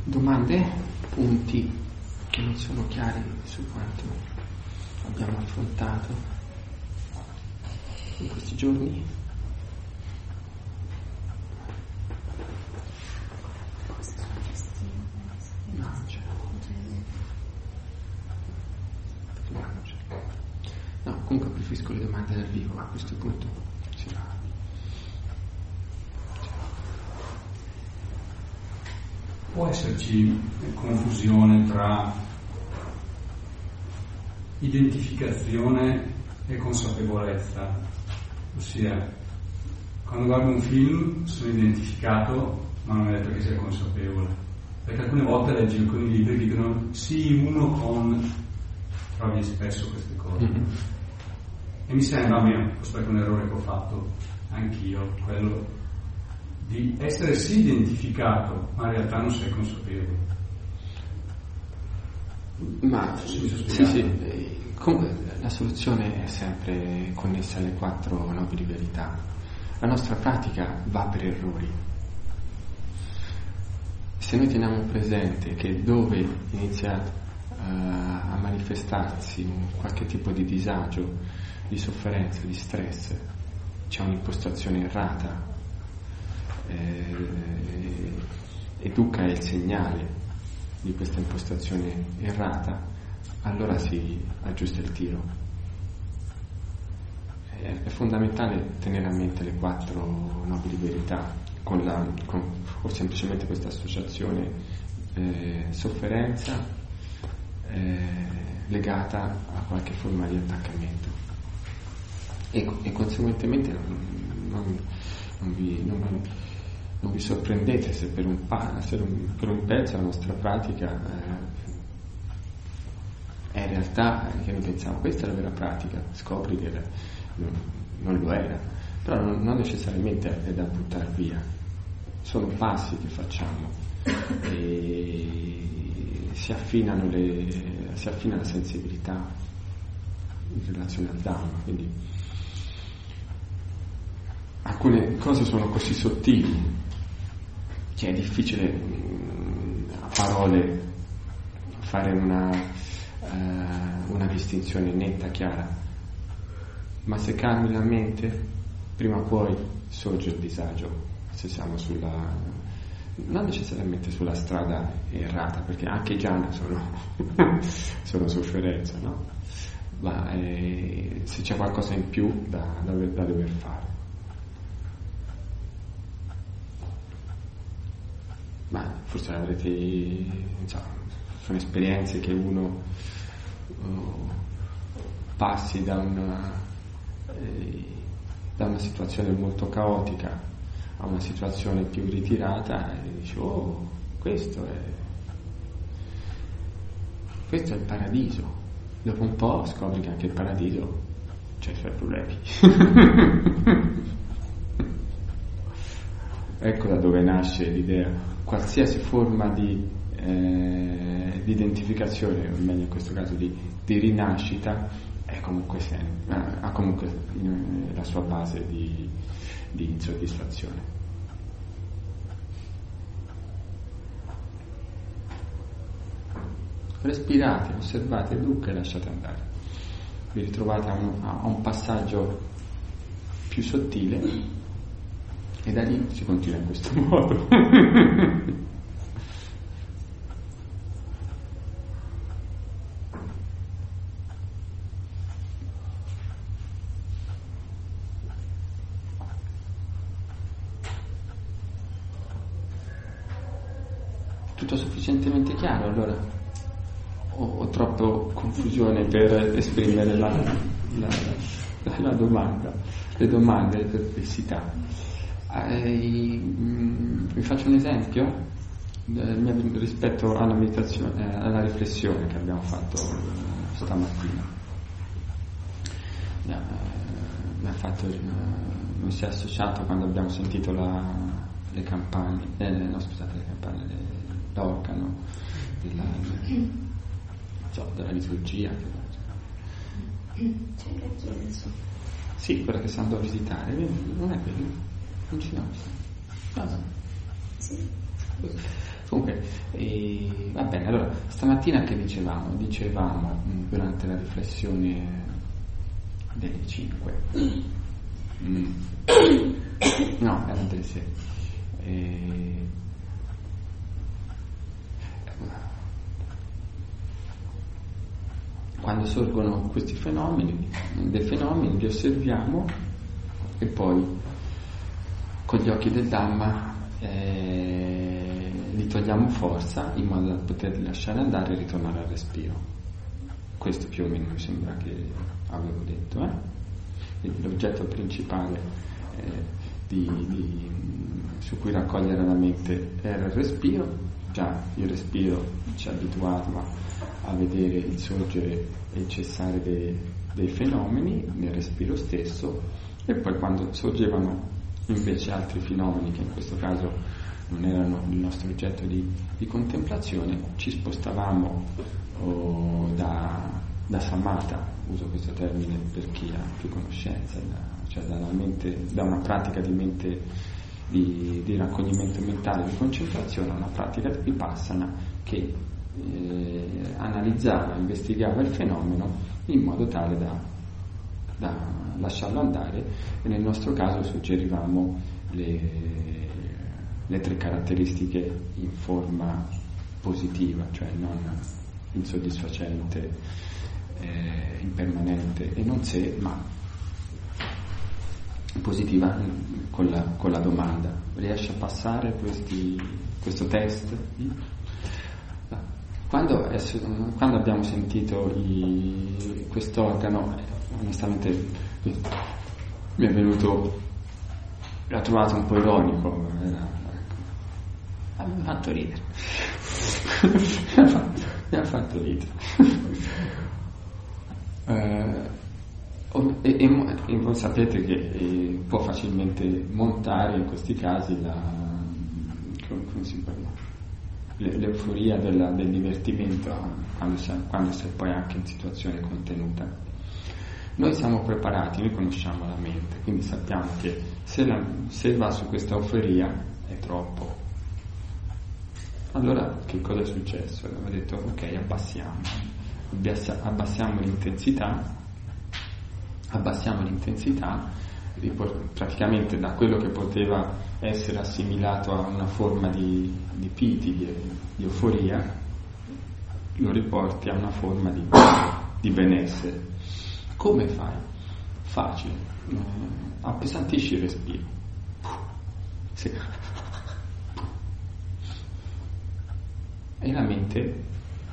Domande? Punti che non sono chiari su quanto abbiamo affrontato in questi giorni? No, comunque preferisco le domande dal vivo a questo punto. Sì. Può esserci confusione tra identificazione e consapevolezza, ossia quando guardo un film sono identificato ma non è detto che sia consapevole, perché alcune volte leggi alcuni libri che dicono sì, uno con, trovi spesso queste cose. E mi sembra, questo è un errore che ho fatto anch'io, quello di essere sì identificato, ma in realtà non sei consapevole. Ma sì, comunque la soluzione è sempre connessa alle 4 nobili verità. La nostra pratica va per errori. Se noi teniamo presente che dove inizia a manifestarsi un qualche tipo di disagio, di sofferenza, di stress, c'è un'impostazione errata, e dukkha è il segnale di questa impostazione errata, allora si aggiusta il tiro. È fondamentale tenere a mente le 4 nobili verità o semplicemente questa associazione sofferenza legata a qualche forma di attaccamento e conseguentemente non vi sorprendete se per un pezzo la nostra pratica è in realtà che noi pensiamo questa è la vera pratica, scopri che non lo era, però non necessariamente è da buttare via, sono passi che facciamo e si affina la sensibilità in relazione al Dhamma, quindi alcune cose sono così sottili che è difficile a parole fare una distinzione netta, chiara, ma se calmi la mente prima o poi sorge il disagio, se siamo non necessariamente sulla strada errata, perché anche i jhana sono sofferenza, no? Ma se c'è qualcosa in più da dover fare. Ma forse avrete, sono esperienze che uno passi da una situazione molto caotica a una situazione più ritirata e dici questo è il paradiso. Dopo un po' scopri che anche il paradiso c'è i suoi problemi. Ecco da dove nasce l'idea. Qualsiasi forma di identificazione, o meglio in questo caso di rinascita, è comunque ha comunque la sua base di insoddisfazione. Respirate, osservate il dukkha e lasciate andare. Vi ritrovate a un passaggio più sottile e da lì si continua in questo modo. Tutto sufficientemente chiaro allora? O troppo confusione per esprimere la domanda, le domande, le perplessità? Vi faccio un esempio rispetto alla meditazione, alla riflessione che abbiamo fatto stamattina. Mi si è associato quando abbiamo sentito le campane, l'organo della liturgia. C'è la chiesa. Sì, quella che si andò a visitare, non è quello, non ci no. Sì. Comunque, va bene, allora, stamattina che dicevamo? Dicevamo durante la riflessione delle 5. No, erano delle 6. Quando sorgono questi fenomeni, li osserviamo e poi con gli occhi del Dhamma li togliamo forza in modo da poterli lasciare andare e ritornare al respiro. Questo più o meno mi sembra che avevo detto. Quindi l'oggetto principale su cui raccogliere la mente era il respiro. Già il respiro ci abituava a vedere il sorgere e il cessare dei fenomeni nel respiro stesso, e poi quando sorgevano invece altri fenomeni che in questo caso non erano il nostro oggetto di contemplazione, ci spostavamo da samatha, uso questo termine per chi ha più conoscenza, cioè da una pratica di mente di raccoglimento mentale, di concentrazione, a una pratica di vipassana che analizzava, investigava il fenomeno in modo tale da lasciarlo andare, e nel nostro caso suggerivamo le 3 caratteristiche in forma positiva, cioè non insoddisfacente, impermanente e non sé, ma positiva con la domanda. Riesce a passare questo test? Quando abbiamo sentito quest'organo, onestamente mi è venuto, l'ho trovato un po' ironico, mi ha fatto ridere. mi ha fatto ridere. E voi sapete che può facilmente montare in questi casi come si parla? L'euforia del divertimento quando sei poi anche in situazione contenuta. Noi siamo preparati, noi conosciamo la mente, quindi sappiamo che se va su questa euforia è troppo. Allora che cosa è successo? Abbiamo detto ok, abbassiamo l'intensità, praticamente da quello che poteva essere assimilato a una forma di piti, di euforia, lo riporti a una forma di benessere. Come fai? Facile, appesantisci il respiro. Sì. E la mente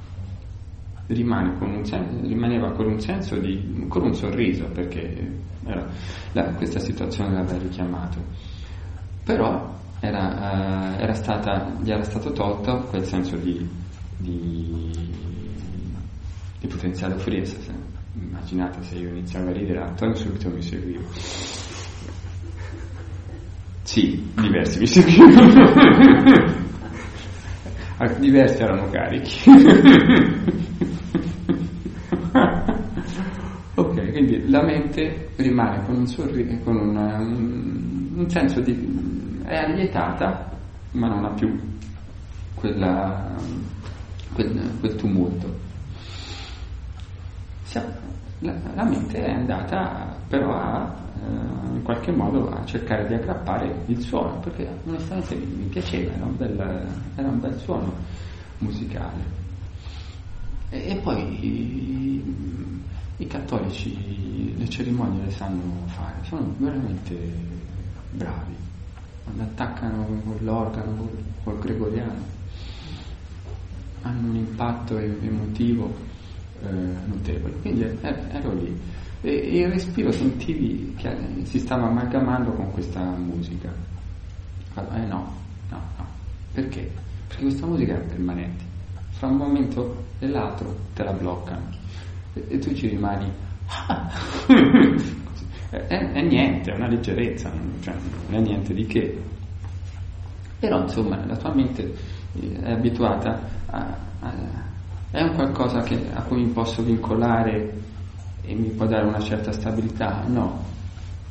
rimaneva con un senso con un sorriso, perché questa situazione l'aveva richiamato, però gli era stato tolto quel senso di potenziale euforia. Immaginate se io iniziavo a ridere, Antonio subito mi seguiva. Sì, diversi mi seguivano. Diversi erano carichi. Ok, quindi la mente rimane con un sorriso, con un senso è allietata, ma non ha più quel tumulto. La mente è andata però in qualche modo a cercare di aggrappare il suono, perché onestamente mi piaceva, era un bel suono musicale. E poi i cattolici le cerimonie le sanno fare, sono veramente bravi, quando attaccano con l'organo, col gregoriano, hanno un impatto emotivo notevole. Quindi ero lì e il respiro sentivi che si stava amalgamando con questa musica. No, perché? Perché questa musica è permanente, fra un momento e l'altro te la bloccano e tu ci rimani è niente, è una leggerezza, cioè non è niente di che, però insomma la tua mente è abituata è un qualcosa a cui mi posso vincolare e mi può dare una certa stabilità. No,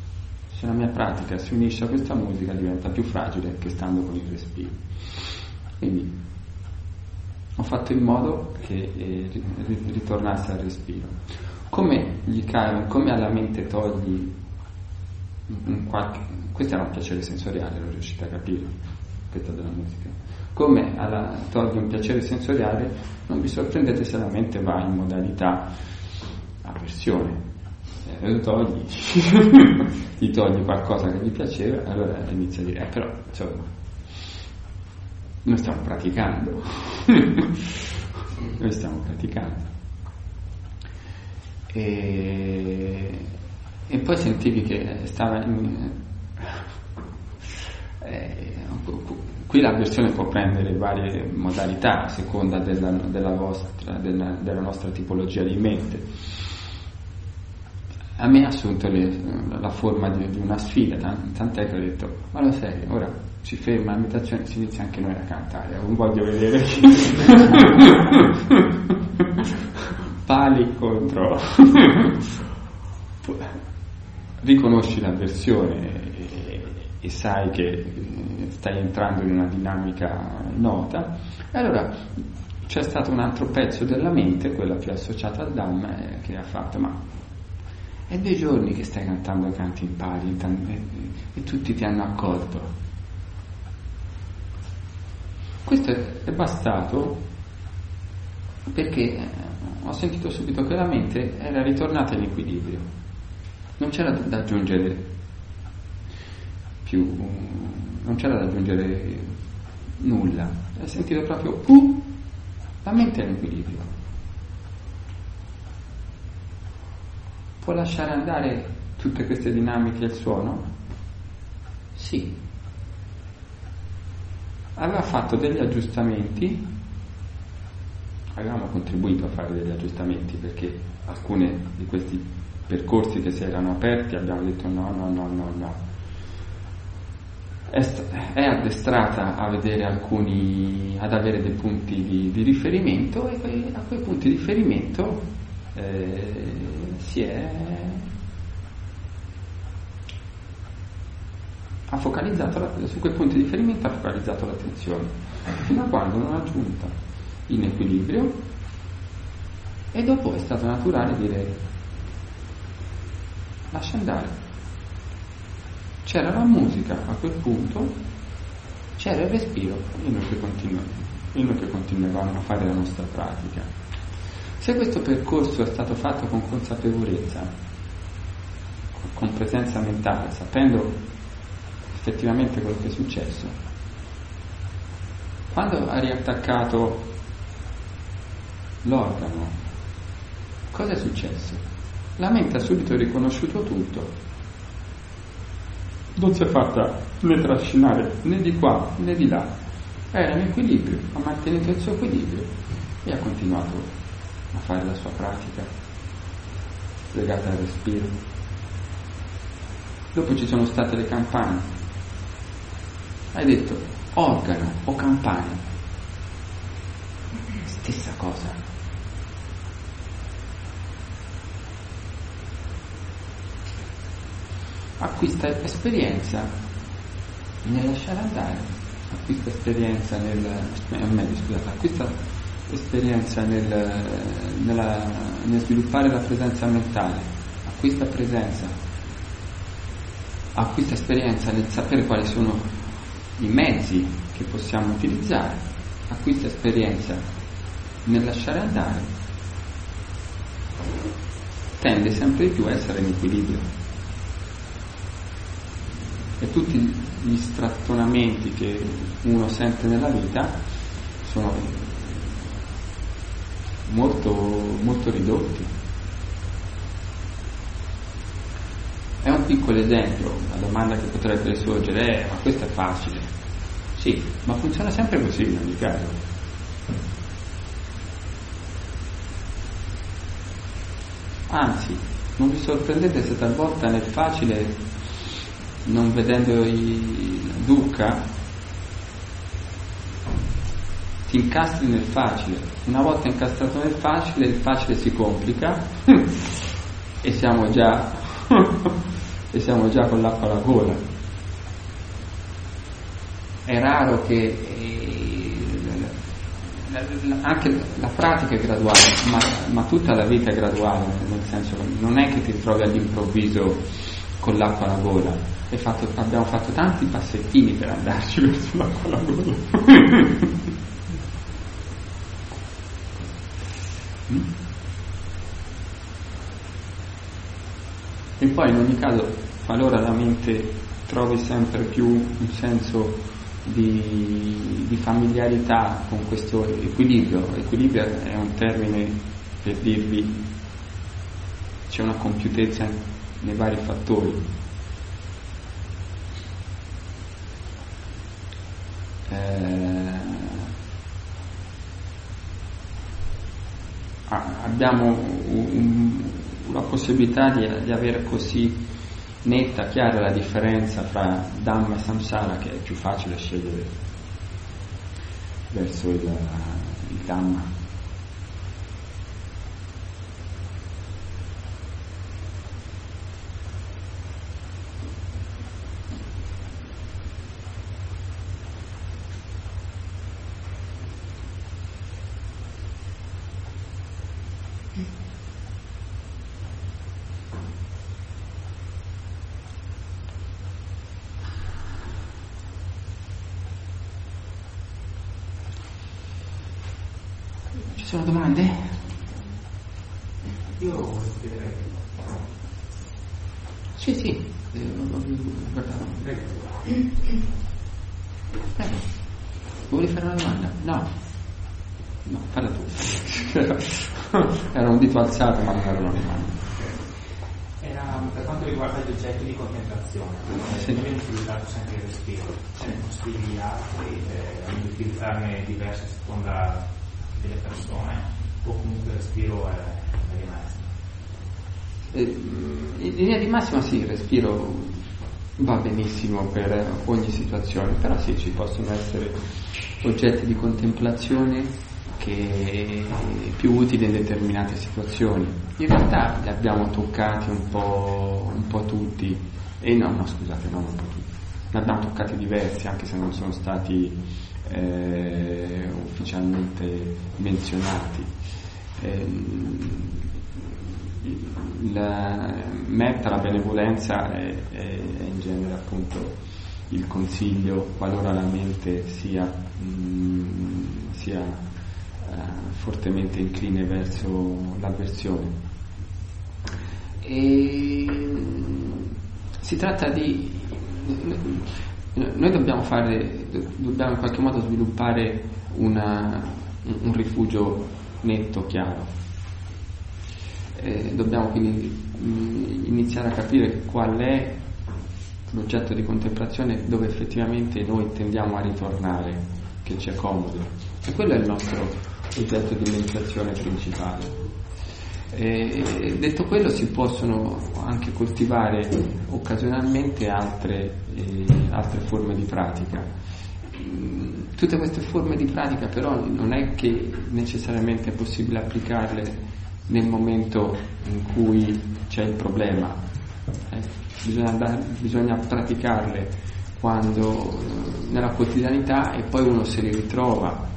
se la mia pratica si unisce a questa musica diventa più fragile che stando con il respiro. Quindi ho fatto in modo che ritornasse al respiro. Come alla mente togli questo era un piacere sensoriale, non riuscite a capire, questo della musica. Come togli un piacere sensoriale, non vi sorprendete se la mente va in modalità avversione. Lo togli, gli togli qualcosa che gli piaceva, allora inizia a dire, però insomma, noi stiamo praticando. Noi stiamo praticando. E poi sentivi che stava qui l'avversione può prendere varie modalità a seconda della nostra tipologia di mente. A me ha assunto la forma di una sfida, tant'è che ho detto, ma lo sai, ora si ferma la meditazione, si inizia anche noi a cantare, non voglio vedere pali contro riconosci l'avversione e sai che stai entrando in una dinamica nota, e allora c'è stato un altro pezzo della mente, quella più associata al Dhamma, che ha fatto, ma è 2 giorni che stai cantando canti in pali e tutti ti hanno accolto. Questo è bastato perché ho sentito subito che la mente era ritornata in equilibrio, non c'era da aggiungere nulla, ho sentito proprio la mente è in equilibrio. Può lasciare andare tutte queste dinamiche al suono? Sì. Aveva fatto degli aggiustamenti, avevamo contribuito a fare degli aggiustamenti perché alcuni di questi percorsi che si erano aperti abbiamo detto no. È addestrata a vedere ad avere dei punti di riferimento, e a quei punti di riferimento ha focalizzato su quei punti di riferimento, ha focalizzato l'attenzione fino a quando non ha giunta in equilibrio, e dopo è stato naturale dire lascia andare. C'era la musica a quel punto, c'era il respiro, e noi che continuavamo a fare la nostra pratica. Se questo percorso è stato fatto con consapevolezza, con presenza mentale, sapendo effettivamente quello che è successo, quando ha riattaccato l'organo, cosa è successo? La mente ha subito riconosciuto tutto, non si è fatta né trascinare né di qua né di là, era in equilibrio, ha mantenuto il suo equilibrio e ha continuato a fare la sua pratica legata al respiro. Dopo ci sono state le campane, hai detto organo o campane, stessa cosa. Acquista esperienza nel lasciare andare, acquista esperienza acquista esperienza nel sviluppare la presenza mentale, acquista esperienza nel sapere quali sono i mezzi che possiamo utilizzare, acquista esperienza nel lasciare andare, tende sempre di più a essere in equilibrio. E tutti gli strattonamenti che uno sente nella vita sono molto, molto ridotti. È un piccolo esempio, la domanda che potrebbe sorgere è: ma questo è facile? Sì, ma funziona sempre così in ogni caso. Anzi, non vi sorprendete se talvolta nel facile, non vedendo il dukkha, ti incastri nel facile. Una volta incastrato nel facile, il facile si complica e siamo già con l'acqua alla gola. È raro che anche la pratica è graduale, ma tutta la vita è graduale, nel senso che non è che ti trovi all'improvviso con l'acqua alla gola. Abbiamo fatto tanti passettini per andarci verso l'acqua alla gola. E poi in ogni caso, qualora la mente trovi sempre più un senso di familiarità con questo equilibrio è un termine per dirvi c'è una compiutezza nei vari fattori. Abbiamo la possibilità di avere così netta, chiara la differenza fra Dhamma e Samsara, che è più facile scegliere verso il Dhamma. Ci sono domande? Io chiederei. Sì. Prego. Vuoi fare una domanda? No, falla tu. Era un dito alzato, ma non era una domanda. Era per quanto riguarda gli oggetti di contemplazione, abbiamo utilizzato sempre il respiro. Come consigli altri di utilizzarne diverse a seconda delle persone, o comunque il respiro è maestro? In linea di massima sì, il respiro va benissimo per ogni situazione, però sì, ci possono essere oggetti di contemplazione che più utili in determinate situazioni. In realtà li abbiamo toccati un po' tutti, non un po' tutti, ne abbiamo toccati diversi, anche se non sono stati ufficialmente menzionati. La metta, la benevolenza è in genere appunto il consiglio qualora la mente sia fortemente incline verso l'avversione. E si tratta di noi dobbiamo in qualche modo sviluppare un rifugio netto, chiaro. Dobbiamo quindi iniziare a capire qual è l'oggetto di contemplazione dove effettivamente noi tendiamo a ritornare, che ci è comodo, e quello è il nostro oggetto di meditazione principale. Detto quello, si possono anche coltivare occasionalmente altre forme di pratica. Tutte queste forme di pratica però non è che necessariamente è possibile applicarle nel momento in cui c'è il problema. Bisogna praticarle quando nella quotidianità, e poi uno se li ritrova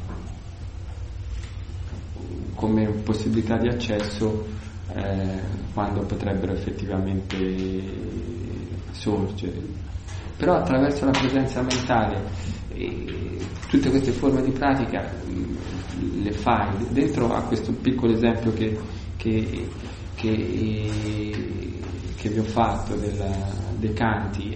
come possibilità di accesso quando potrebbero effettivamente sorgere. Però attraverso la presenza mentale tutte queste forme di pratica le fai dentro a questo piccolo esempio che vi ho fatto dei canti,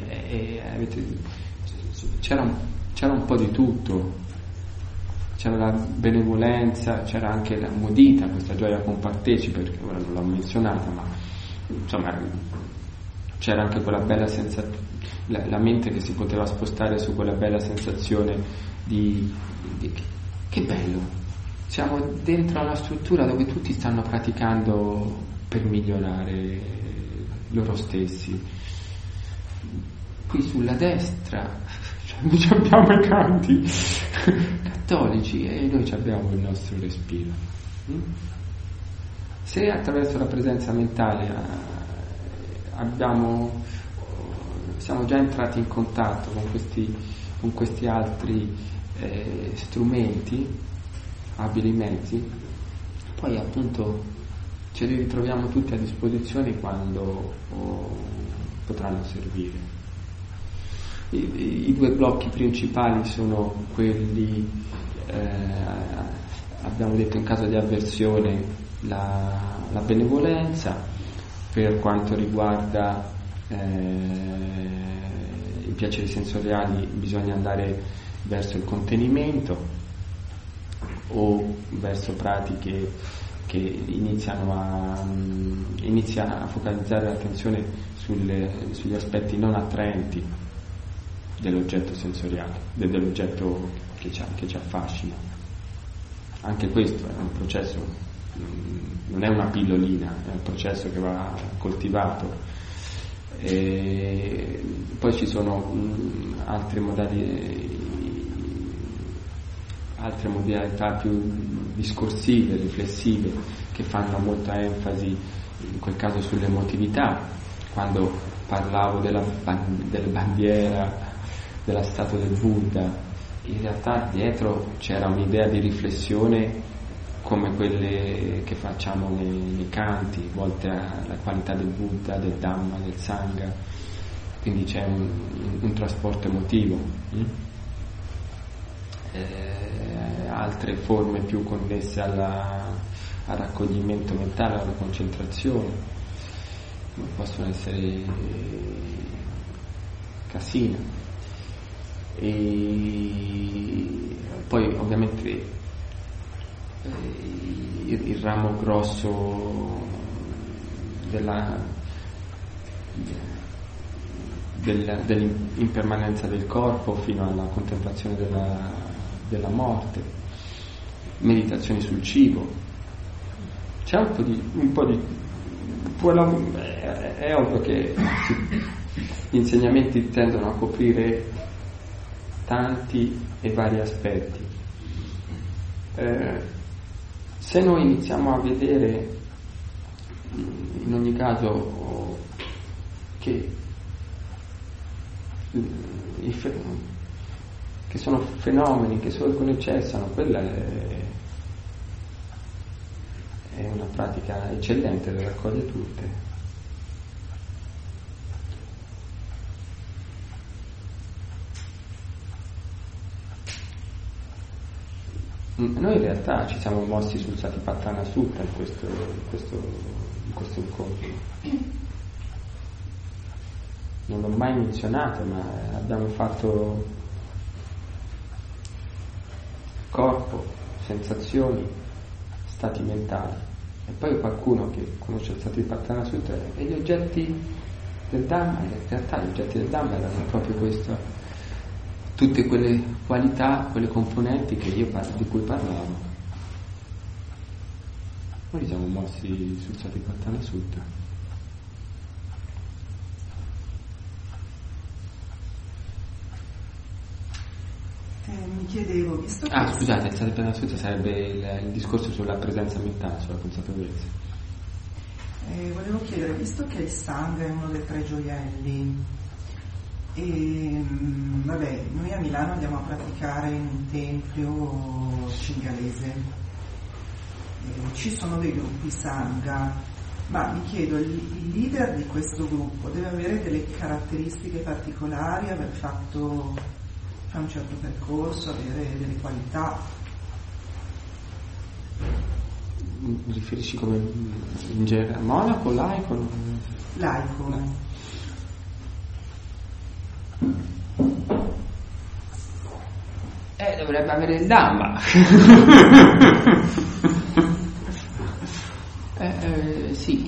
c'era un po' di tutto. C'era la benevolenza, c'era anche la mudita, questa gioia compartecipe, perché ora non l'ho menzionata, ma insomma c'era anche quella bella sensazione, la mente che si poteva spostare su quella bella sensazione di che bello, siamo dentro a una struttura dove tutti stanno praticando per migliorare loro stessi. Qui sulla destra noi abbiamo i canti cattolici e noi abbiamo il nostro respiro. Se attraverso la presenza mentale siamo già entrati in contatto con questi altri strumenti, abili mezzi, poi appunto ce li ritroviamo tutti a disposizione quando potranno servire. I due blocchi principali sono quelli, abbiamo detto in caso di avversione la benevolenza, per quanto riguarda i piaceri sensoriali bisogna andare verso il contenimento o verso pratiche che inizia a focalizzare l'attenzione sugli aspetti non attraenti dell'oggetto sensoriale, dell'oggetto che ci affascina. Anche questo è un processo, non è una pillolina, è un processo che va coltivato. E poi ci sono altre modalità più discorsive, riflessive, che fanno molta enfasi in quel caso sull'emotività. Quando parlavo della bandiera, della statua del Buddha, in realtà dietro c'era un'idea di riflessione come quelle che facciamo nei canti, volte alla qualità del Buddha, del Dhamma, del Sangha, quindi c'è un trasporto emotivo. Altre forme più connesse al raccoglimento mentale, alla concentrazione, possono essere Kasina, e poi ovviamente il ramo grosso dell'impermanenza del corpo fino alla contemplazione della morte, meditazioni sul cibo. C'è un po' di è ovvio che gli insegnamenti tendono a coprire tanti e vari aspetti. Se noi iniziamo a vedere in ogni caso che sono fenomeni che sorgono e cessano, quella è una pratica eccellente, le raccoglie tutte. Noi in realtà ci siamo mossi sul Satipatthana Sutta in questo incontro. Non l'ho mai menzionato, ma abbiamo fatto corpo, sensazioni, stati mentali, e poi qualcuno che conosce il Satipatthana Sutta e gli oggetti del Dhamma, in realtà gli oggetti del Dhamma erano proprio questo, tutte quelle qualità, quelle componenti di cui parlavo. Noi siamo mossi sul Satipatthana Sutta. Mi chiedevo, visto che... Scusate, il Satipatthana Sutta sarebbe il discorso sulla presenza mentale, sulla consapevolezza. Volevo chiedere, visto che il Sangha è uno dei 3 gioielli, e noi a Milano andiamo a praticare in un tempio cingalese, ci sono dei gruppi Sangha, ma mi chiedo, il leader di questo gruppo deve avere delle caratteristiche particolari, aver fatto un certo percorso, avere delle qualità? Mi riferisci come in genere monaco, laico? Laico. Dovrebbe avere il Dhamma. Sì.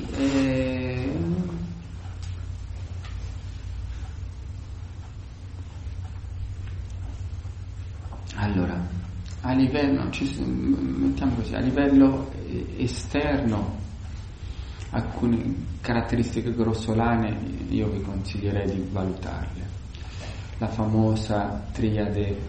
Allora, a livello, mettiamo così, a livello esterno, alcune caratteristiche grossolane io vi consiglierei di valutarle. La famosa triade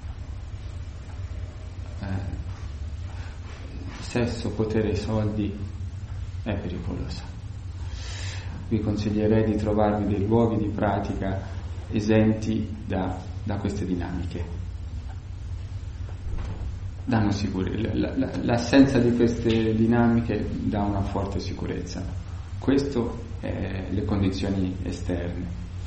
sesso, potere e soldi è pericolosa. Vi consiglierei di trovarvi dei luoghi di pratica esenti da queste dinamiche. danno sicurezza. L'assenza di queste dinamiche dà una forte sicurezza. Questo è le condizioni esterne.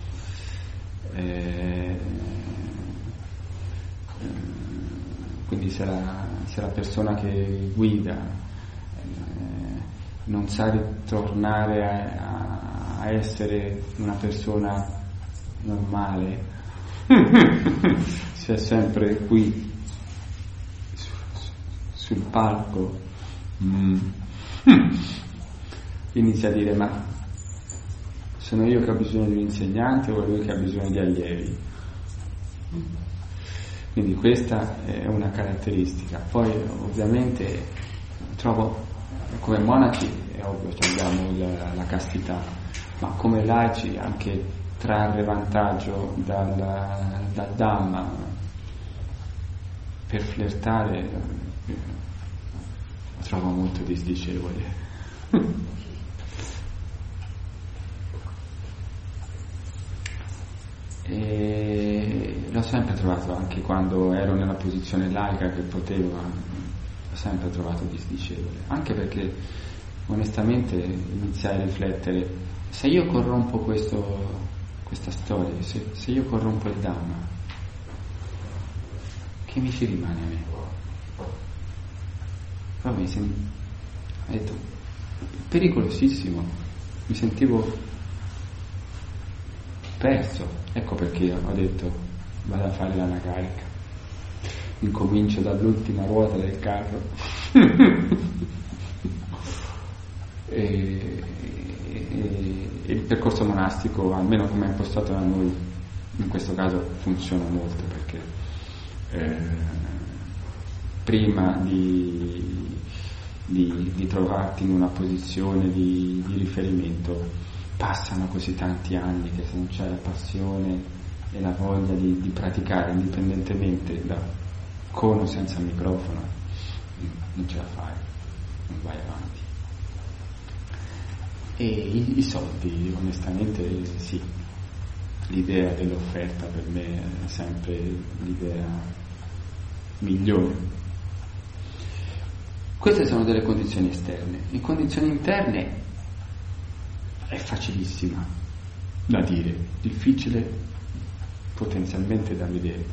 Quindi se la persona che guida non sa ritornare a essere una persona normale, si è sempre qui sul palco, inizia a dire: ma sono io che ho bisogno di un insegnante o è lui che ha bisogno di allievi? Quindi questa è una caratteristica. Poi ovviamente trovo, come monaci è ovvio, abbiamo la castità, ma come laici anche trarre vantaggio dal Dhamma per flirtare trovo molto disdicevole. E l'ho sempre trovato, anche quando ero nella posizione laica che potevo, l'ho sempre trovato disdicevole, anche perché onestamente iniziai a riflettere: se io corrompo questa storia, se io corrompo il Dhamma, che mi ci rimane a me? Però ho detto, pericolosissimo, mi sentivo perso. Ecco perché ho detto: vado a fare l'anagarica, incomincio dall'ultima ruota del carro. E il percorso monastico, almeno come è impostato da noi, in questo caso funziona molto, perché prima di trovarti in una posizione di riferimento passano così tanti anni che se non c'è la passione e la voglia di praticare indipendentemente, con o senza microfono, non ce la fai, non vai avanti. E i soldi, onestamente sì, l'idea dell'offerta per me è sempre l'idea migliore. Queste sono delle condizioni esterne. In condizioni interne è facilissima da dire, difficile potenzialmente da vedere.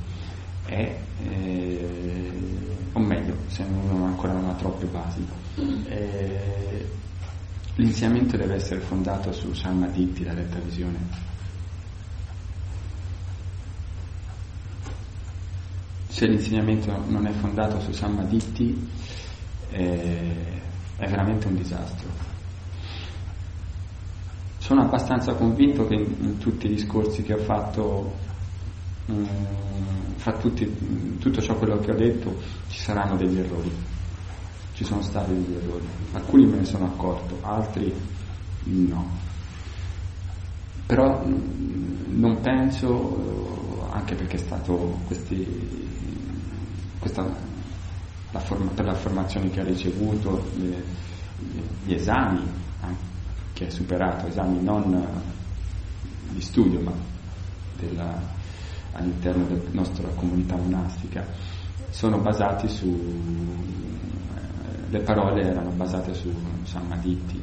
O meglio, se uno ancora non ha troppe basi, l'insegnamento deve essere fondato su Sammaditthi, la retta visione. Se l'insegnamento non è fondato su Sammaditthi è veramente un disastro. Sono abbastanza convinto che in tutti i discorsi che ho fatto, fra tutto ciò quello che ho detto, ci saranno degli errori. Ci sono stati degli errori. Alcuni me ne sono accorto, altri no. Però non penso, anche perché è stato per le affermazioni che ha ricevuto, gli esami che ha superato, esami non di studio ma all'interno della nostra comunità monastica, sono basati le parole erano basate su Sammaditthi,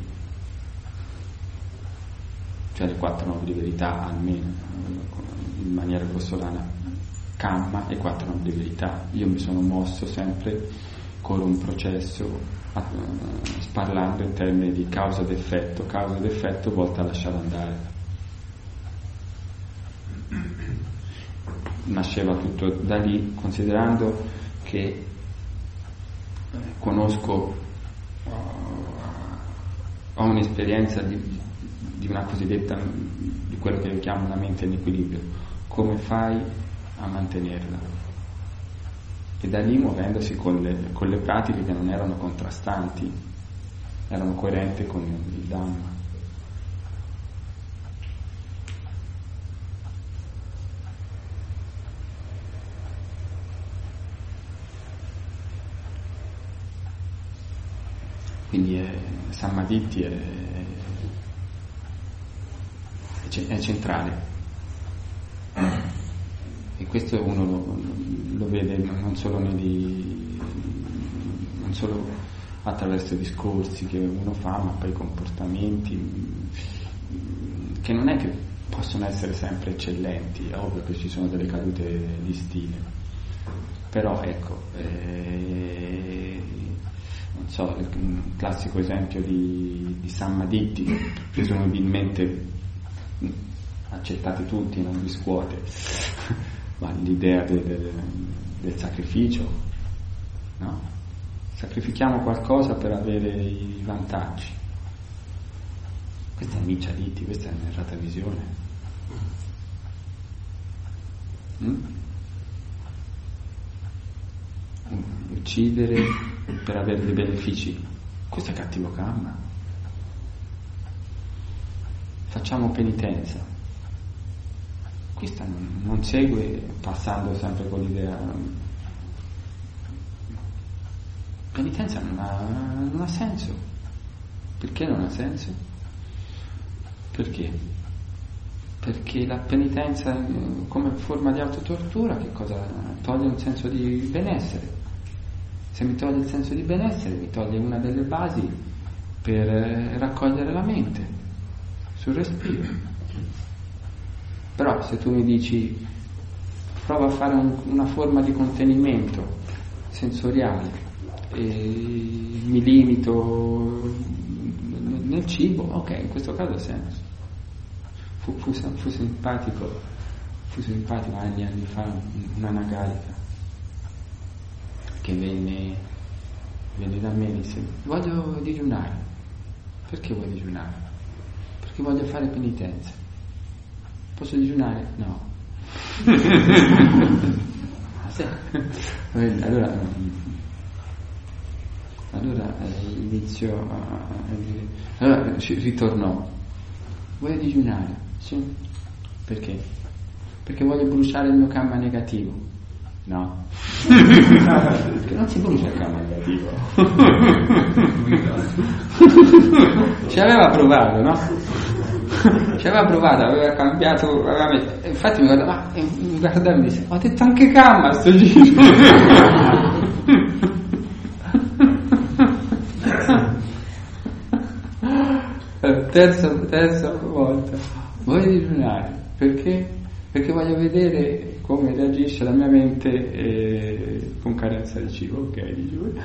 cioè le 4 nobili verità, almeno in maniera grossolana, Kamma e 4 nobili verità. Io mi sono mosso sempre con un processo parlando in termini di causa ed effetto volta a lasciare andare. Nasceva tutto da lì, considerando che conosco, ho un'esperienza di una cosiddetta, di quello che io chiamo una mente in equilibrio. Come fai a mantenerla? E da lì, muovendosi con le pratiche che non erano contrastanti, erano coerenti con il Dhamma. Quindi Sammaditthi è centrale, e questo uno lo vede non solo nei non solo attraverso i discorsi che uno fa, ma poi comportamenti che non è che possono essere sempre eccellenti, è ovvio che ci sono delle cadute di stile, però ecco, non so, un classico esempio di Sammaditti, presumibilmente accettati tutti, non vi scuote, ma l'idea del sacrificio, no? Sacrifichiamo qualcosa per avere i vantaggi. Questa è Miccia Ditti, questa è un'errata visione. Uccidere per avere dei benefici, questo è cattivo karma. Facciamo penitenza, questa non segue passando sempre con l'idea. Penitenza non ha senso. Perché non ha senso? Perché? Perché la penitenza come forma di autotortura che cosa? Toglie un senso di benessere. Se mi toglie il senso di benessere mi toglie una delle basi per raccogliere la mente sul respiro. Però se tu mi dici prova a fare una forma di contenimento sensoriale e mi limito nel cibo, ok, in questo caso ha senso. Fu simpatico anni fa una nagarica che venne da me e disse: voglio digiunare. Perché vuoi digiunare? Perché voglio fare penitenza. Posso digiunare? No. Allora iniziò allora ritornò: vuoi digiunare? Sì. Perché? Perché voglio bruciare il mio karma negativo. No. Perché non si brucia il karma negativo. Ci aveva provato, no? Ci aveva provato, aveva cambiato, infatti mi guardava e mi disse: ho detto anche karma sto giro. Terza volta, voglio digiunare. Perché? Perché voglio vedere come reagisce la mia mente con carenza di cibo. Ok, digiuno.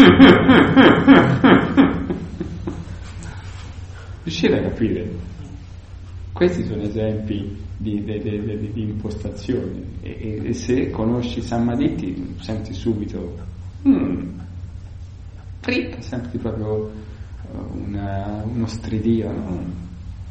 Riuscire a capire? Questi sono esempi di impostazione e se conosci Sammaditti senti subito senti proprio uno stridio, no?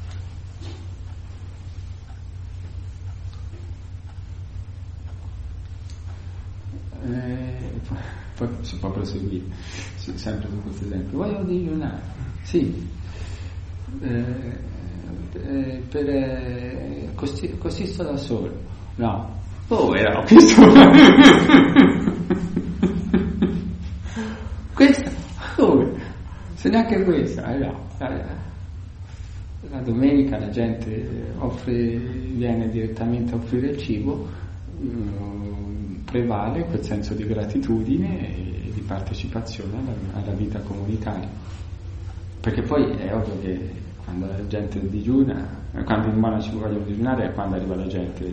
Poi si può proseguire sempre su questo esempio. Voglio digiunare, sì, così sto da solo. No, era questo. Questa, se neanche questa, no. La domenica la gente viene direttamente a offrire il cibo, prevale quel senso di gratitudine e di partecipazione alla vita comunitaria, perché poi è ovvio che quando la gente digiuna, quando i monaci vogliono digiunare è quando arriva la gente.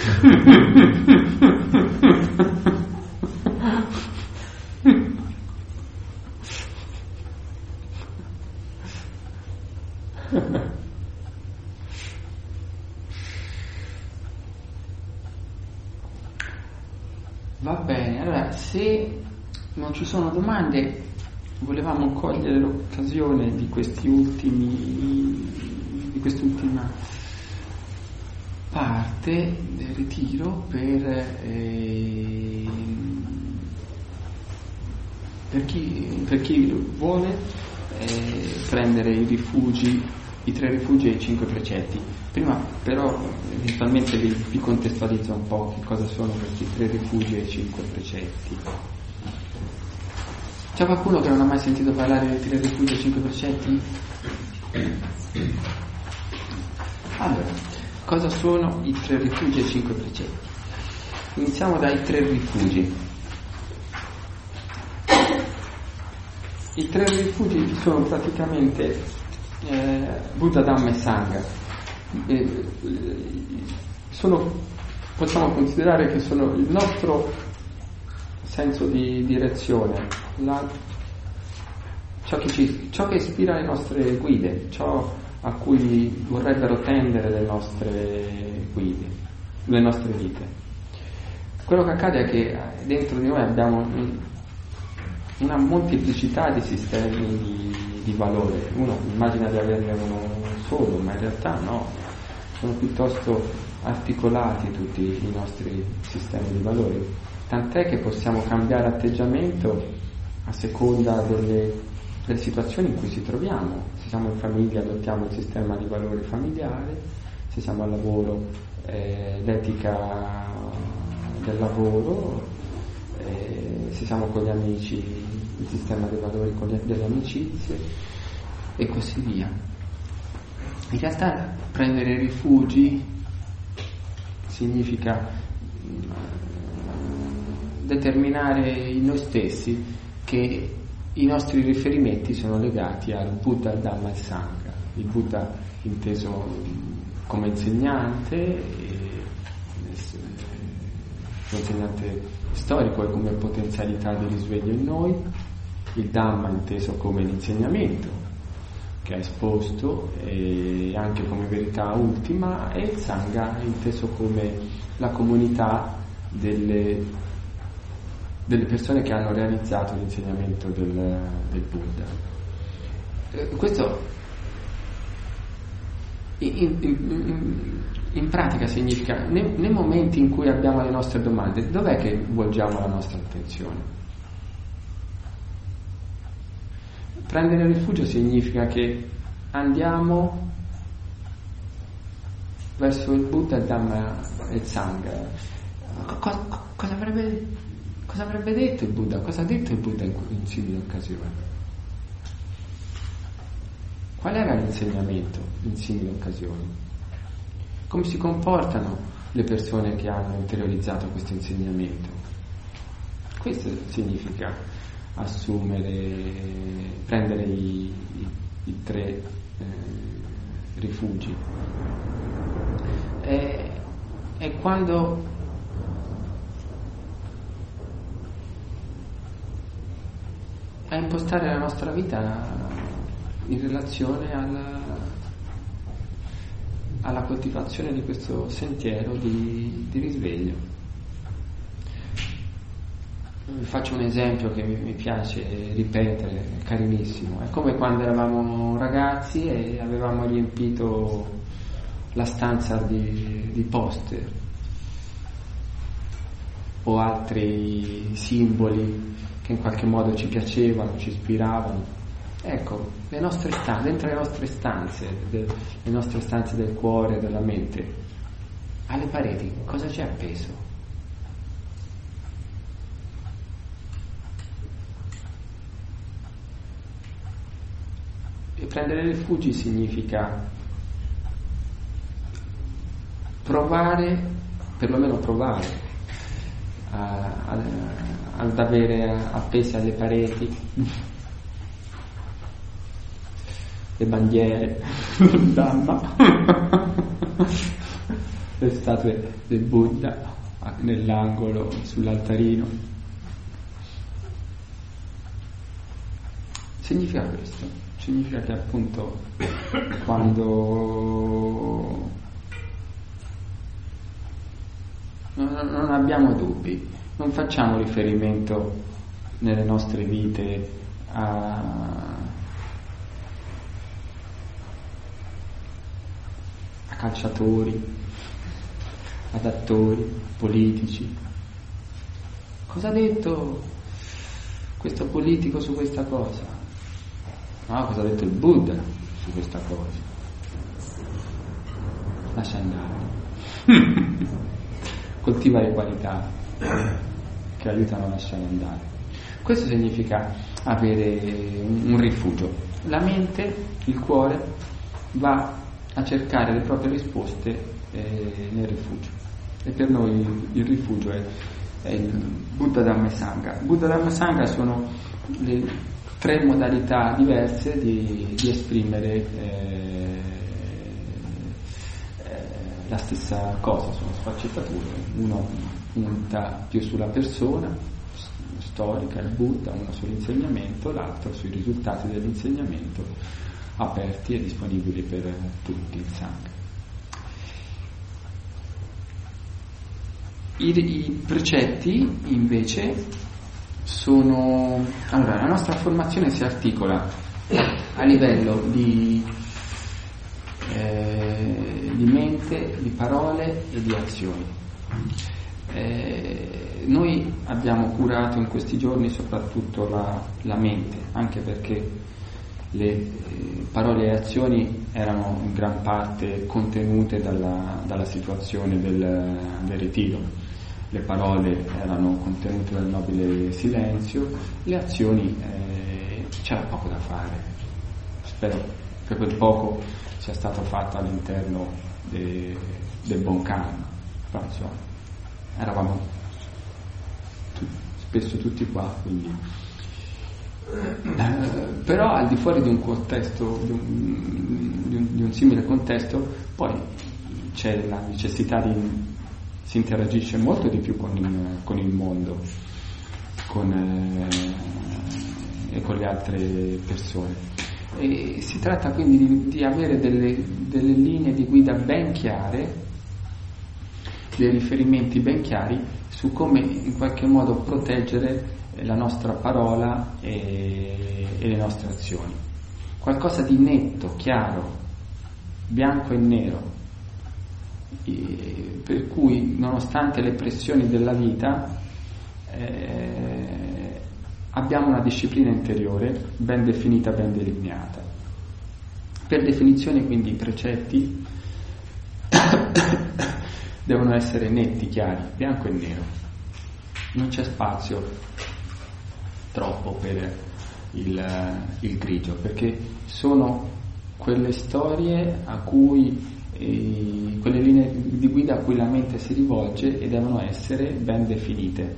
Va bene, allora se non ci sono domande volevamo cogliere l'occasione di quest'ultima parte del ritiro per chi vuole prendere i rifugi, i 3 rifugi e i 5 precetti. Prima però eventualmente vi contestualizzo un po' che cosa sono questi 3 rifugi e i 5 precetti. C'è qualcuno che non ha mai sentito parlare dei 3 rifugi e i 5 precetti? Allora, cosa sono i 3 rifugi e i 5 precetti? Iniziamo dai 3 rifugi. I 3 rifugi sono praticamente Buddha, Dhamma e Sangha. Possiamo considerare che sono il nostro senso di direzione, ciò che ispira le nostre guide, ciò a cui vorrebbero tendere le nostre guide, le nostre vite. Quello che accade è che dentro di noi abbiamo una molteplicità di sistemi di valore. Uno immagina di averne uno solo, ma in realtà no, sono piuttosto articolati tutti i nostri sistemi di valori, tant'è che possiamo cambiare atteggiamento a seconda delle situazioni in cui ci troviamo. Se siamo in famiglia adottiamo il sistema di valori familiare, se siamo al lavoro l'etica del lavoro, se siamo con gli amici il sistema dei valori delle amicizie e così via. In realtà prendere rifugi significa determinare in noi stessi che i nostri riferimenti sono legati al Buddha, al Dhamma e al Sangha. Il Buddha inteso come insegnante, insegnante storico e come potenzialità di risveglio in noi, il Dhamma inteso come l'insegnamento che ha esposto e anche come verità ultima, e il Sangha inteso come la comunità delle persone che hanno realizzato l'insegnamento del Buddha. Questo in pratica significa, nei momenti in cui abbiamo le nostre domande, dov'è che volgiamo la nostra attenzione? Prendere rifugio significa che andiamo verso il Buddha, il Dhamma e il Sangha. Cosa avrebbe detto il Buddha? Cosa ha detto il Buddha in simili occasioni? Qual era l'insegnamento in simili occasioni? Come si comportano le persone che hanno interiorizzato questo insegnamento? Questo significa prendere i 3 rifugi. E quando a impostare la nostra vita in relazione alla coltivazione di questo sentiero di risveglio. Vi faccio un esempio che mi piace ripetere, è carinissimo. È come quando eravamo ragazzi e avevamo riempito la stanza di poster o altri simboli che in qualche modo ci piacevano, ci ispiravano. Ecco, le nostre stanze, dentro le nostre stanze, le nostre stanze del cuore, della mente, alle pareti, cosa c'è appeso? E prendere rifugi significa perlomeno provare ad avere appese alle pareti le bandiere, il Dhamma, le statue del Buddha nell'angolo sull'altarino. Significa questo. Significa che appunto quando non abbiamo dubbi, non facciamo riferimento nelle nostre vite a calciatori, ad attori, politici. Cosa ha detto questo politico su questa cosa? No, cosa ha detto il Buddha su questa cosa? Lascia andare. Coltiva le qualità che aiutano a lasciare andare. Questo significa avere un rifugio. La mente, il cuore, va a cercare le proprie risposte nel rifugio. E per noi il rifugio è il Buddha, Dhamma e Sangha. Buddha, Dhamma e Sangha sono 3 modalità diverse di esprimere la stessa cosa, sono sfaccettature. Uno punta più sulla persona storica, il Buddha, uno sull'insegnamento, l'altro sui risultati dell'insegnamento, aperti e disponibili per tutti, il Sangha. I precetti invece sono... Allora, la nostra formazione si articola a livello di mente, di parole e di azioni. Noi abbiamo curato in questi giorni soprattutto la mente, anche perché le parole e azioni erano in gran parte contenute dalla situazione del ritiro. Le parole erano contenute dal nobile silenzio, le azioni c'era poco da fare. Spero che quel poco sia stato fatto all'interno del buon karma, però insomma eravamo spesso tutti qua, quindi però al di fuori di un contesto, di un simile contesto, poi c'è la necessità si interagisce molto di più con il mondo e con le altre persone. E si tratta quindi di avere delle linee di guida ben chiare, dei riferimenti ben chiari su come in qualche modo proteggere la nostra parola e le nostre azioni. Qualcosa di netto, chiaro, bianco e nero, per cui nonostante le pressioni della vita abbiamo una disciplina interiore ben definita, ben delineata. Per definizione quindi i precetti devono essere netti, chiari, bianco e nero. Non c'è spazio troppo per il grigio, perché sono quelle storie a cui quelle linee di guida a cui la mente si rivolge e devono essere ben definite.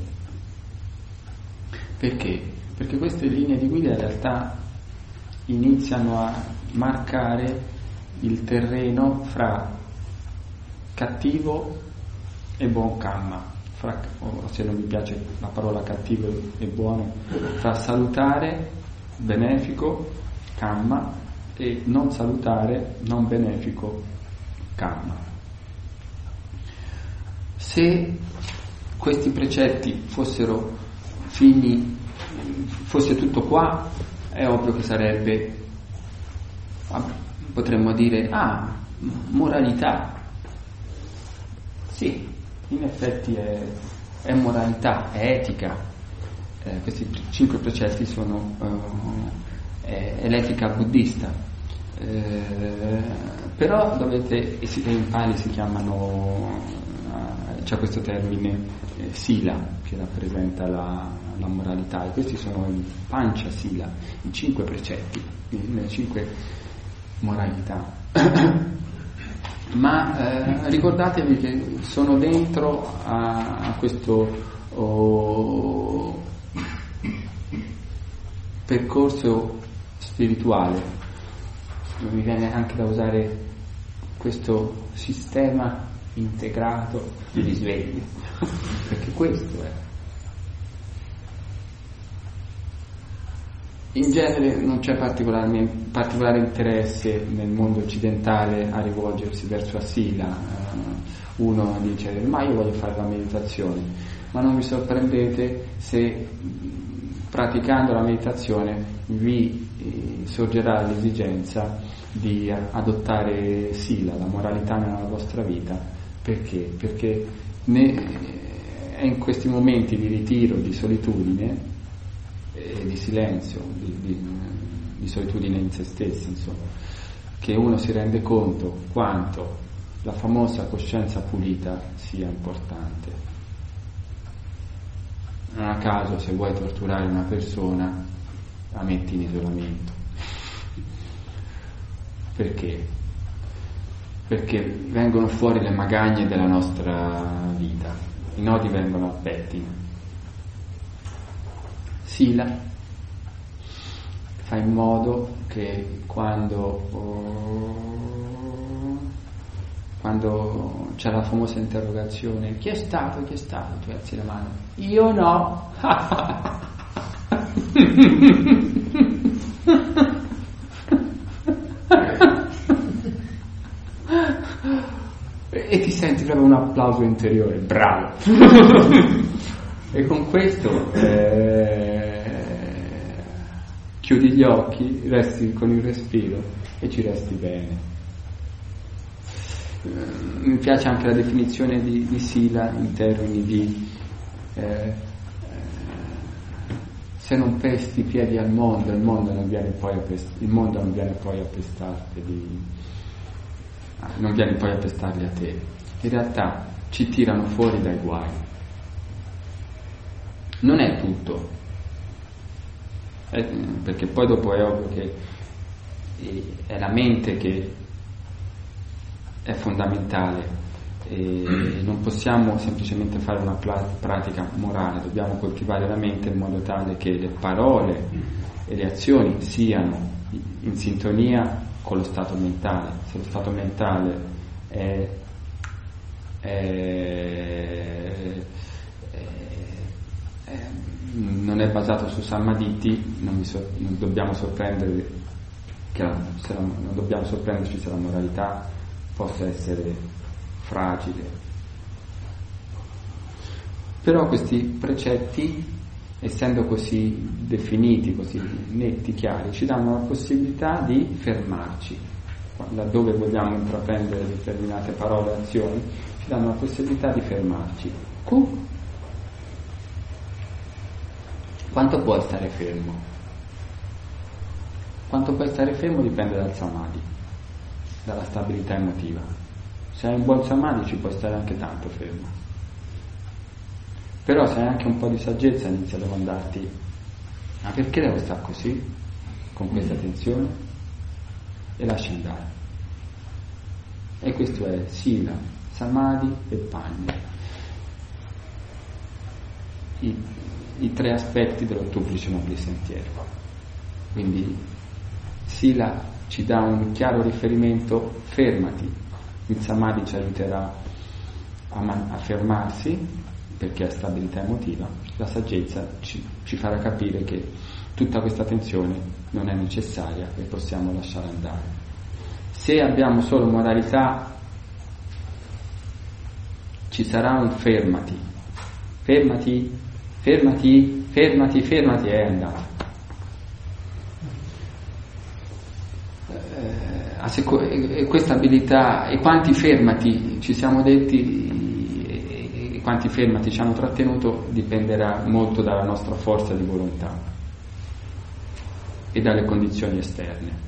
Perché? Perché queste linee di guida in realtà iniziano a marcare il terreno fra cattivo e buon karma, o se non mi piace la parola cattivo e buono, fra salutare, benefico, karma, e non salutare, non benefico, karma. Se questi precetti fossero fini, fosse tutto qua, è ovvio che sarebbe, potremmo dire, moralità. Sì, in effetti è moralità, è etica. Questi 5 precetti sono è l'etica buddista. Però in Pali si chiamano, c'è questo termine sila che rappresenta la moralità, e questi sono i pancha sila, i 5 precetti, le 5 moralità. Ma ricordatevi che sono dentro a questo percorso spirituale. Mi viene anche da usare questo sistema integrato di risveglio, perché questo è. In genere non c'è particolare interesse nel mondo occidentale a rivolgersi verso Asila. Uno dice: ma io voglio fare la meditazione, ma non vi sorprendete se praticando la meditazione vi sorgerà l'esigenza di adottare Sila, la moralità nella vostra vita. Perché? Perché è in questi momenti di ritiro, di solitudine, di silenzio, di solitudine in se stessi, insomma, che uno si rende conto quanto la famosa coscienza pulita sia importante. Non a caso, se vuoi torturare una persona, la metti in isolamento. Perché? Perché vengono fuori le magagne della nostra vita, i nodi vengono al pettine. Sila fa in modo che quando c'è la famosa interrogazione, chi è stato, tu alzi la mano, io no. E ti senti proprio un applauso interiore, bravo. E con questo chiudi gli occhi, resti con il respiro e ci resti bene. Mi piace anche la definizione di Sila in termini di se non pesti i piedi al mondo, il mondo non viene poi a pestarti non viene poi a pestarli a te. In realtà ci tirano fuori dai guai. Non è tutto, perché poi dopo è ovvio che è la mente che è fondamentale e non possiamo semplicemente fare una pratica morale, dobbiamo coltivare la mente in modo tale che le parole e le azioni siano in sintonia con lo stato mentale. Se lo stato mentale non è basato su Sammaditi, non dobbiamo sorprenderci se la moralità possa essere fragile. Però questi precetti, essendo così definiti, così netti, chiari, ci danno la possibilità di fermarci. Laddove vogliamo intraprendere determinate parole e azioni, ci danno la possibilità di fermarci. Quanto puoi stare fermo? Quanto puoi stare fermo dipende dal samadhi, dalla stabilità emotiva. Se hai un buon samadhi ci puoi stare anche tanto fermo. Però se hai anche un po' di saggezza inizi a domandarti: ma perché devo stare così? Con questa tensione? E lasci andare. E questo è Sila, Samadhi e Panya, i tre aspetti dell'ottuplice nobile sentiero. Quindi Sila ci dà un chiaro riferimento: fermati. Il Samadhi ci aiuterà a fermarsi, perché è stabilità emotiva. La saggezza ci farà capire che tutta questa tensione non è necessaria e possiamo lasciare andare. Se abbiamo solo moralità, ci sarà un fermati, è andato. E questa abilità, e quanti fermati ci siamo detti, e quanti fermati ci hanno trattenuto, dipenderà molto dalla nostra forza di volontà e dalle condizioni esterne.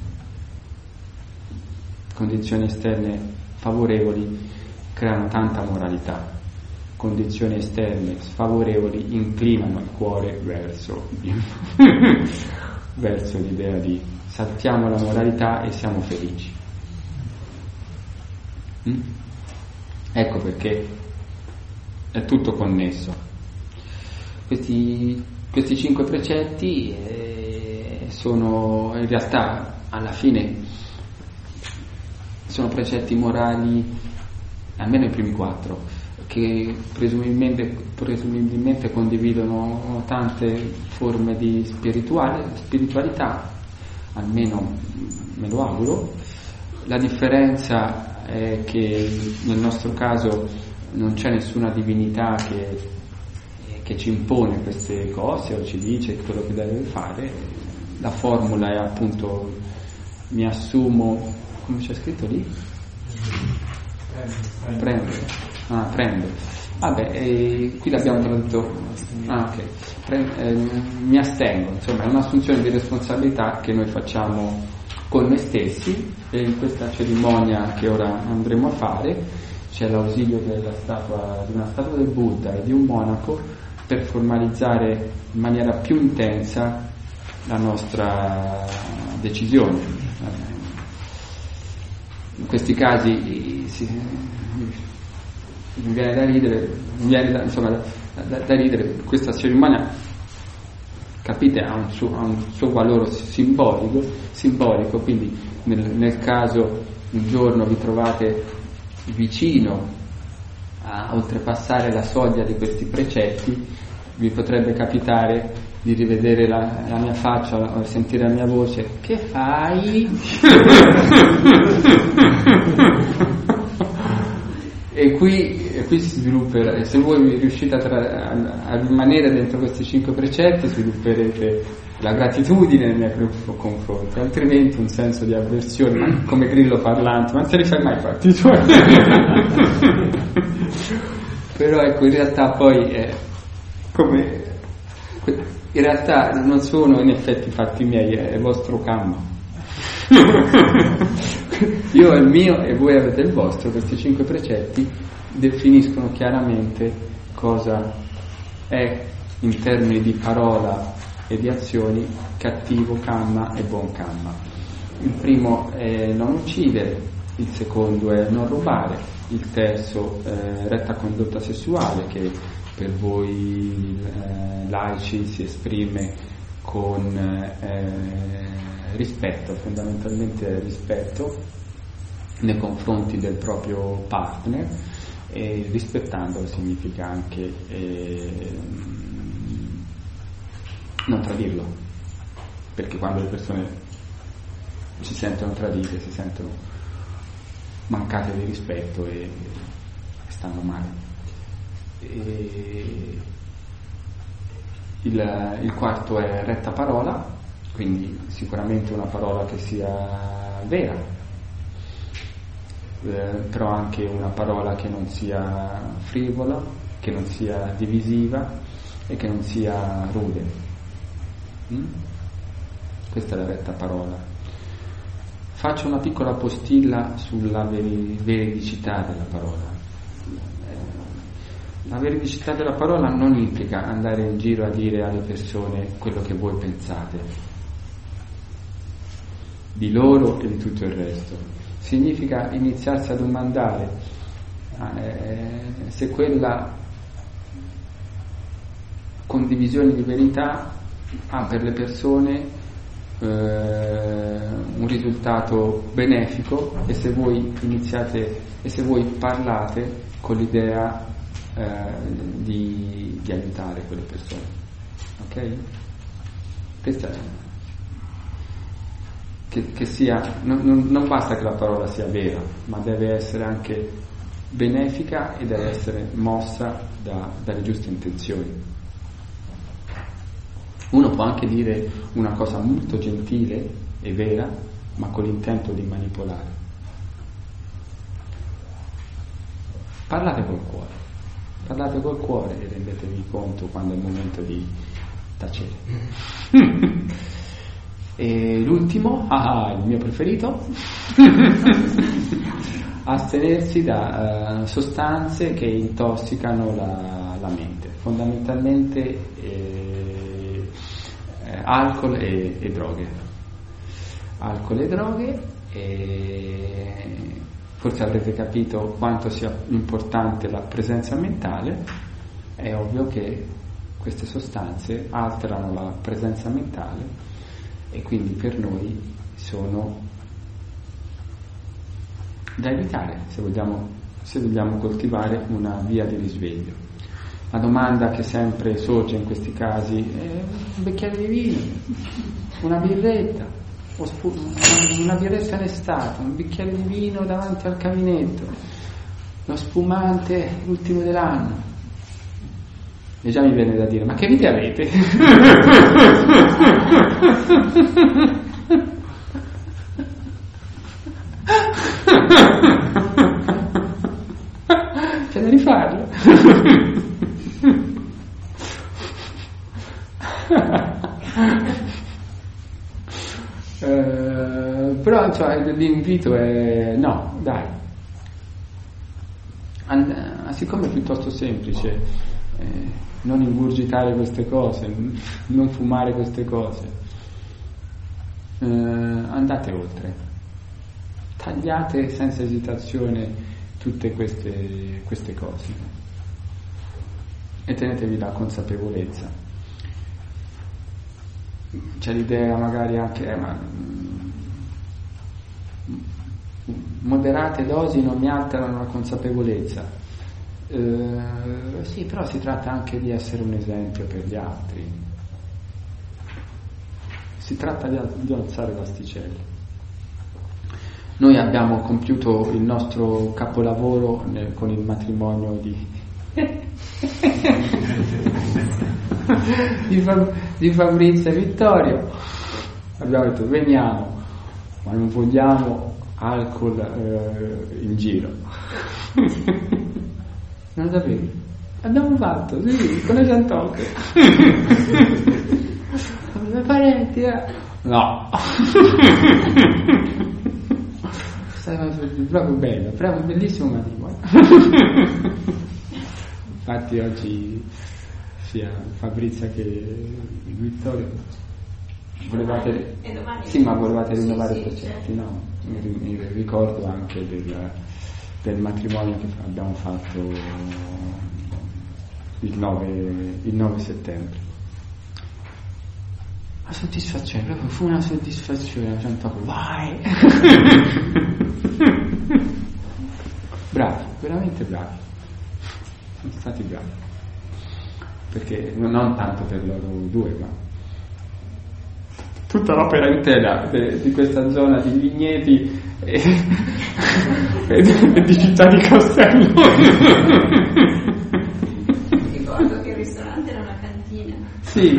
Condizioni esterne favorevoli creano tanta moralità, condizioni esterne sfavorevoli inclinano il cuore verso l'idea di saltiamo la moralità e siamo felici. Ecco perché è tutto connesso. Questi 5 precetti sono in realtà alla fine sono precetti morali, almeno i primi 4, che presumibilmente condividono tante forme di spiritualità, almeno me lo auguro. La differenza è che nel nostro caso non c'è nessuna divinità che ci impone queste cose o ci dice quello che deve fare. La formula è appunto: mi assumo, come c'è scritto lì? Prendo. Vabbè, qui l'abbiamo tradotto. Mi astengo, insomma, è un'assunzione di responsabilità che noi facciamo con noi stessi, e in questa cerimonia che ora andremo a fare c'è l'ausilio di una statua del Buddha e di un monaco per formalizzare in maniera più intensa la nostra decisione. In questi casi mi viene da ridere, da ridere. Questa cerimonia capite, ha un suo valore simbolico, quindi nel caso un giorno vi trovate vicino a oltrepassare la soglia di questi precetti, vi potrebbe capitare di rivedere la mia faccia o sentire la mia voce: che fai? E qui si svilupperà, se voi riuscite a rimanere dentro questi 5 precetti, svilupperete la gratitudine nei miei confronti, altrimenti un senso di avversione, ma come grillo parlante, ma non te li fai mai fatti tuoi. Però ecco, in realtà poi è come, in realtà non sono in effetti fatti miei, è il vostro karma. Io ho il mio e voi avete il vostro. Questi 5 precetti definiscono chiaramente cosa è, in termini di parola e di azioni, cattivo karma e buon karma. Il primo è non uccidere, il secondo è non rubare, il terzo è retta condotta sessuale, che per voi laici si esprime con rispetto, fondamentalmente rispetto nei confronti del proprio partner, e rispettandolo significa anche non tradirlo, perché quando le persone si sentono tradite, si sentono mancate di rispetto e stanno male. Il quarto è retta parola, quindi sicuramente una parola che sia vera, però anche una parola che non sia frivola, che non sia divisiva e che non sia rude. Questa è la retta parola. Faccio una piccola postilla sulla veridicità della parola. La veridicità della parola non implica andare in giro a dire alle persone quello che voi pensate di loro e di tutto il resto. Significa iniziarsi a domandare se quella condivisione di verità ha per le persone un risultato benefico, e se voi iniziate e se voi parlate con l'idea di aiutare quelle persone, ok? Questa è che sia, non basta che la parola sia vera, ma deve essere anche benefica e deve essere mossa dalle giuste intenzioni. Uno può anche dire una cosa molto gentile e vera, ma con l'intento di manipolare. Parlate col cuore e rendetevi conto quando è il momento di tacere. E l'ultimo, il mio preferito, astenersi da sostanze che intossicano la mente, fondamentalmente alcol e droghe. Alcol e droghe, e forse avrete capito quanto sia importante la presenza mentale. È ovvio che queste sostanze alterano la presenza mentale e quindi per noi sono da evitare se vogliamo coltivare una via di risveglio. La domanda che sempre sorge in questi casi è: un bicchiere di vino, una birretta, una birretta in estate, un bicchiere di vino davanti al caminetto, lo spumante l'ultimo dell'anno. E già mi viene da dire: ma che vite avete? C'è da rifarlo. Però l'invito è no, dai, siccome è piuttosto semplice, non ingurgitare queste cose, non fumare queste cose, andate oltre, tagliate senza esitazione tutte queste cose e tenetevi la consapevolezza c'è l'idea magari anche moderate dosi non mi alterano la consapevolezza. Sì, però si tratta anche di essere un esempio per gli altri, si tratta di alzare l'asticella. Noi abbiamo compiuto il nostro capolavoro con il matrimonio di Fabrizio e Vittorio. Abbiamo detto veniamo, ma non vogliamo alcol in giro. Non lo sapevi? Abbiamo fatto, sì, con le Giantocche. I parenti, no. Proprio bello, proprio bellissimo matrimonio. Infatti oggi sia Fabrizia che Vittorio volevate, sì, ma volevate rinnovare i progetti, no? Mi ricordo anche del matrimonio che abbiamo fatto il 9 settembre. Una soddisfazione, proprio fu una soddisfazione, vai! Bravi, veramente bravi, sono stati bravi, perché non tanto per loro due, ma tutta l'opera intera di questa zona di vigneti e di città di Castello. Ricordo che il ristorante era una cantina. Sì.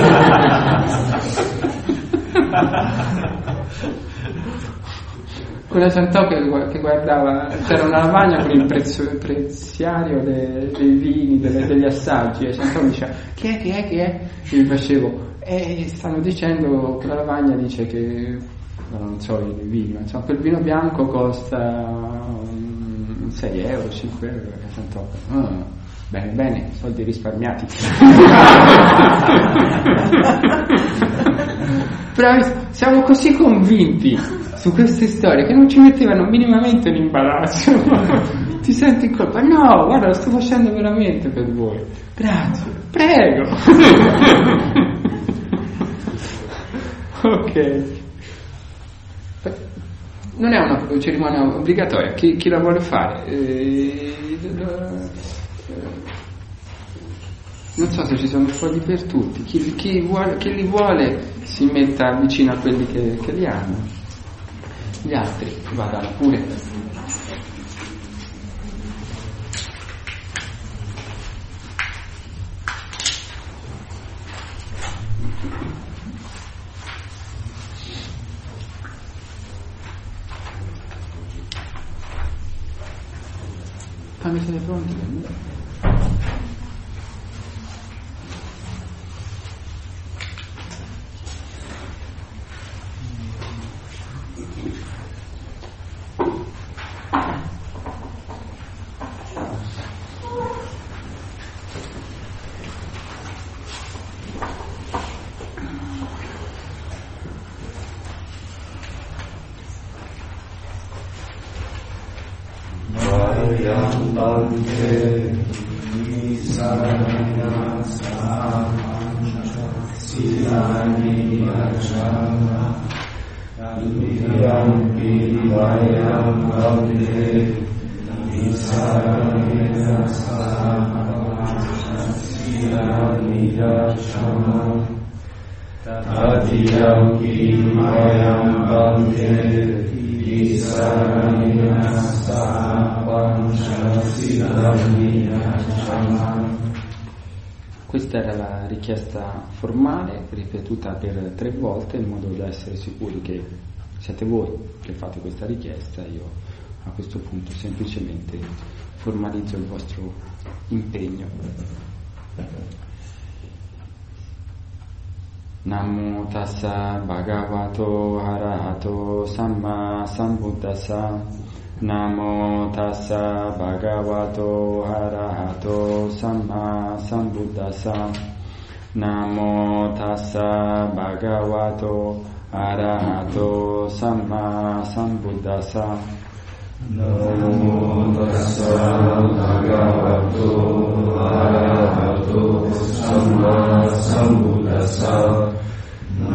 Quella Giantocche che guardava, c'era una lavagna con il preziario dei vini, degli assaggi, e Giantocche diceva chi è? Io gli facevo, stanno dicendo che la lavagna dice che, non so i vini, ma insomma quel vino bianco costa 6 euro, 5 euro, e Giantocche, bene, soldi risparmiati. Bravi, siamo così convinti su queste storie che non ci mettevano minimamente in imbarazzo. Ti senti in colpa? No, guarda, lo sto facendo veramente per voi. Grazie, prego. Ok. Non è una cerimonia obbligatoria, chi la vuole fare? Non so se ci sono fogli per tutti, chi li vuole si metta vicino a quelli che li hanno, gli altri vadano pure. Quando siete pronti? Questa era la richiesta formale, ripetuta per 3 volte, in modo da essere sicuri che siete voi che fate questa richiesta. Io a questo punto semplicemente formalizzo il vostro impegno. Namo tassa bhagavato arahato samma sambuddhassa. Namo tassa bhagavato arahato samma sambuddhassa. Namo tassa bhagavato arahato samma sambuddhassa. Namo tassa bhagavato arahato samma sambuddhassa.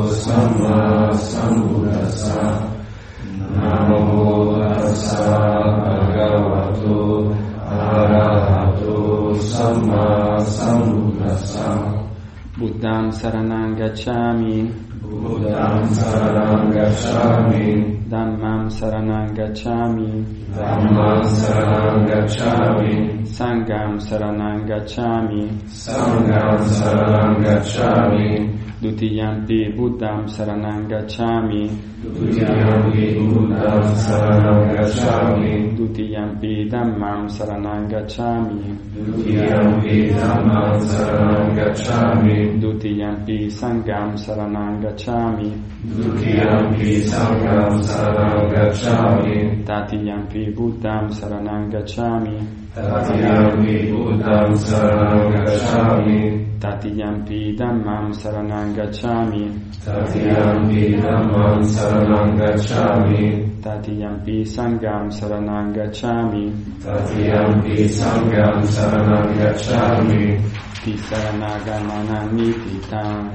Samma Sambuddhassa. Namo tassa bhagavato arahato samma sambuddhassa. Buddham saranang gacchami. Buddham saranang gacchami. Dhammam saranang gacchami. Dhammam saranang gacchami. Sangham saranang gacchami. Sangham saranang gacchami. Dutiyampi Buddham saranang gacchami. Dutiyampi Buddham saranang gacchami. Dutiyampi Dhammam saranang gacchami. Dutiyampi Dhammam saranang gacchami. Dutiyampi Sangham saranang gacchami. Dutiyampi Sangham saranang gacchami. Tatiyampi Buddham saranang gacchami. Tatiyampi Buddham saranang gacchami. Tatiyampi Dhammam saranang gacchami. Tatiyampi Dhammam saranang gacchami. Tatiyampi Sangham saranang gacchami. Tatiyampi Sangham saranang gacchami. Tisaranagamana nititam.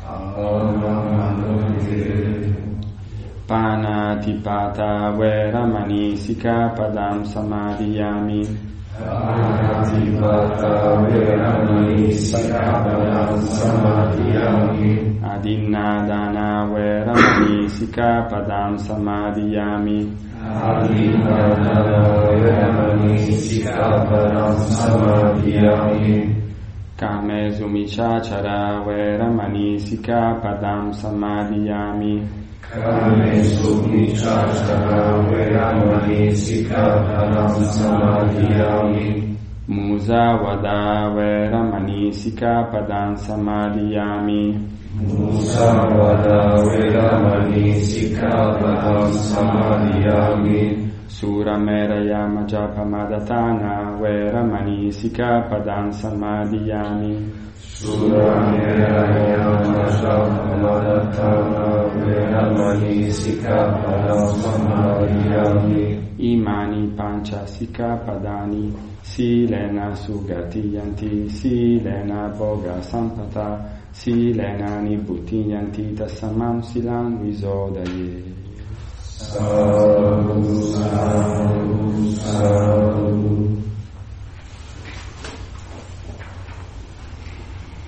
Panatipata veramani sikapadam samadhiyami. Panatipata veramani sikapadam samadhiyami. Adinnadana veramani sikapadam samadhiyami. Adinnadana veramani sikapadam samadhiyami. Kamesu michachara veramani sikapadam samadhiyami. Kamesu michachara veramani sikapadam samadhiyami. Musavada veramani sikapadam samadhiyami. Musavada veramani sikapadam samadhiyami. Surameraya majapamadhatana veramani sikapadam samadhiyami. Surameraya majapamadhatana veramani sikapadam samadhiyami. Imani pancha sikapadani silena sugatiyanti silena boga sampata silena nibbutiyanti tassamam silang visodaye. Sadhu, sadhu, sadhu.